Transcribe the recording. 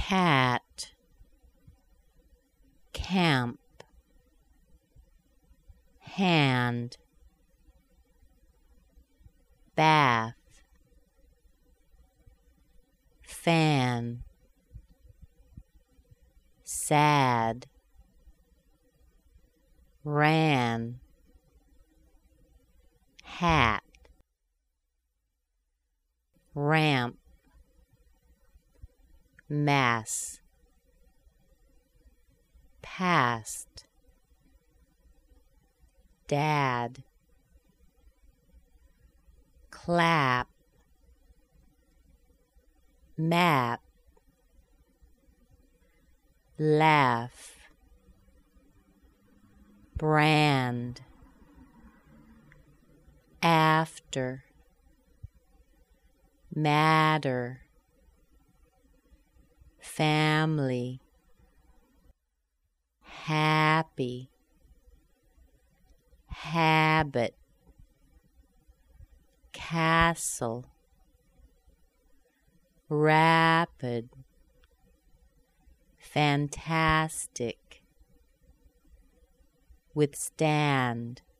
cat, camp, hand, bath, fan, sad, ran, hat, ramp, mass, past, dad, clap, map, laugh, brand, after, matter, family, happy, habit, castle, rapid, fantastic, withstand,